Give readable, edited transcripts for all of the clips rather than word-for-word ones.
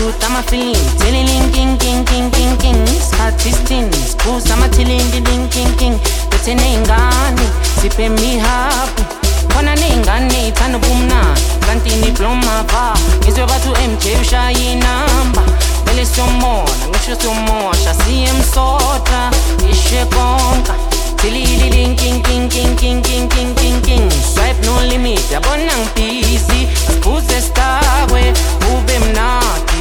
asishuta amafilimu tililing king king king king king isikhathi isithini siphuza amathilindi ding king king bethe ney'ngane siphe mihapu khona ney'ngane ithanda ubumnandi kanti niblomava ngizwe bathi u-MJ ushaya inamba vele siyomona ngisho siyomosha siye emsodra ishe konka tilililing king king king king king king king king swipe no limit yabona ngibhizi asiphuze stakwe ube mnadi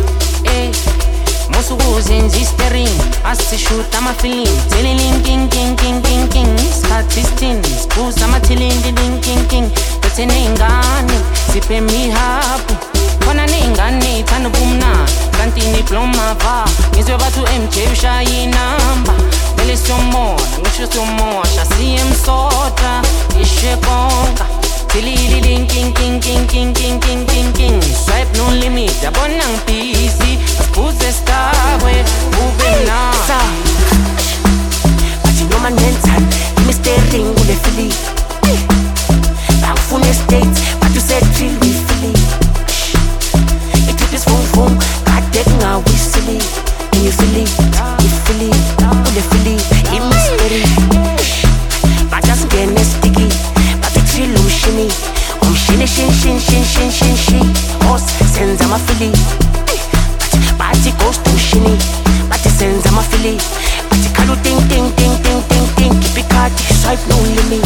musukuzenza istering asishuta amafilimu tililing king king king king king isikhathi isithini siphuza amathilindi ding king king bethe ney'ngane siphe mihapu khona ney'ngane ithanda ubumnandi kanti niblomava ngizwe bathi u-MJ ushaya inamba vele siyomona ngisho siyomosha siye emsodra ishe konka tilililing king king king king king king king king swipe no limit yabona ngibhizi asiphuze stakwe ube mnandi bathi noma nenthani imistering kule fili bangifuna estates bathi usetrill wifili itrip is vum vum kade kungawisili ngifili ngifili kule fili imisteri bathi asingene sticky bathi trill umshini umshini shin shin shin shin shin shin os senza amafili bathi ghost umshini bathi senza amafili bathi khalu ting ting ting ting ting ting keep it card swipe no limit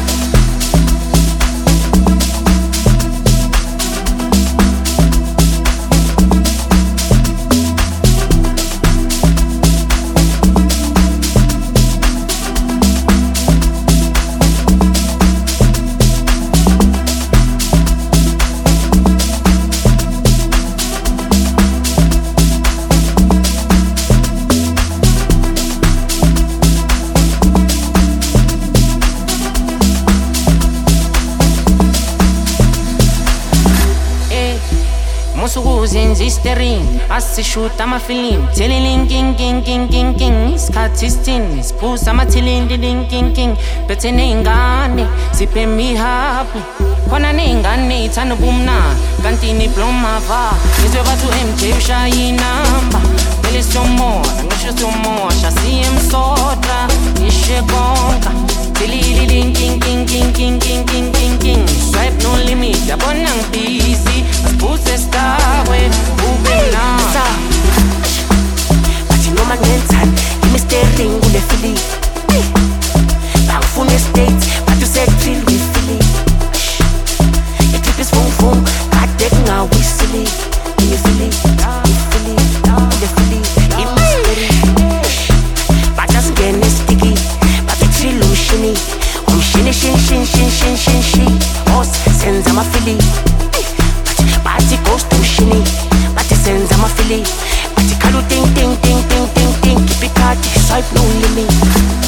musukuzenza istering asishuta amafilimu tililing king king king king king isikhathi isithini siphuza amathilindi ding king king bethe ney'ngane siphe mihapu khona ney'ngane ithanda ubumnandi kanti niblomava ngizwe bathi u-MJ ushaya inamba vele siyomona ngisho siyomosha siye emsodra ishe konka tilililing king king king king king king king king swipe no limit yabona ngibhizi asiphuze stakwe ube mnandi bathi noma nenthani imistering kule fili bangifuna estates bathi usetrill wifili itrip is vum vum kade kungawisili ngifili ngifili kule fili imisteri bathi asingene sticky bathi trill umshini umshini shin shin shin shin shin shin os senza amafili bathi ghost umshini bathi senza amafili bathi khalu ting ting ting ting ting ting keep it card swipe no limit